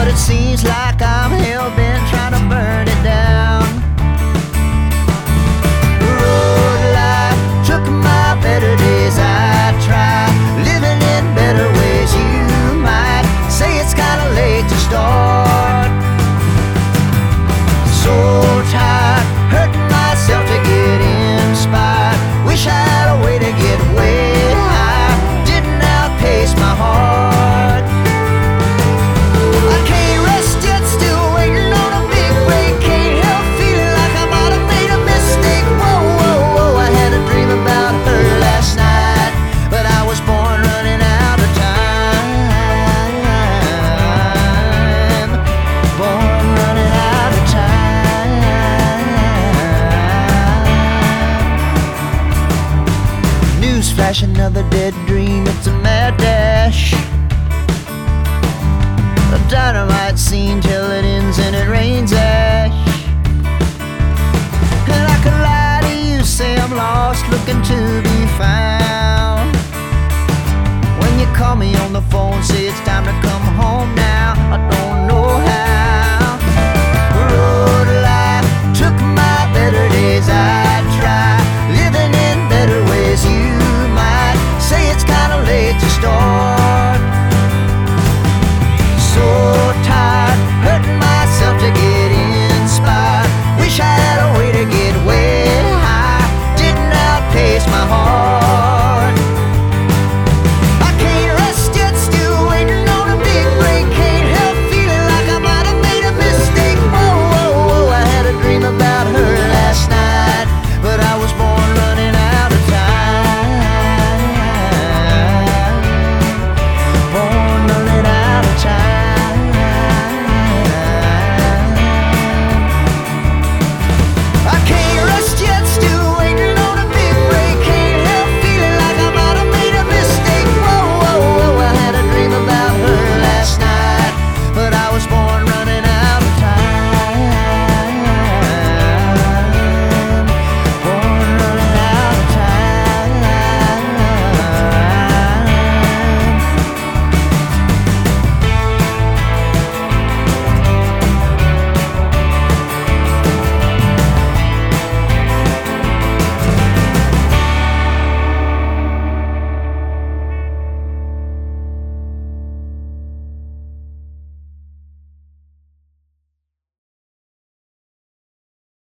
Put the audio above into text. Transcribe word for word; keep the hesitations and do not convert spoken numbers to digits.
but it seems like I'm hell-bent trying to burn it down. The road life took my better days. I try living in better ways. You might say it's kinda late to start. So tired, hurting myself to get inspired. Wish I had a way to get way high. Didn't outpace my heart. I can't rest yet, still waiting on a big break. Can't help feeling like I might have made a mistake. Whoa, whoa, whoa, I had a dream about her last night, but I was born running out of time. Born running out of time. Newsflash, another dead dream. It's a mad dash. A dynamite scene till it ends and it rains ash. And I could lie to you, say I'm lost, looking to be found. When you call me on the phone, say it's time to come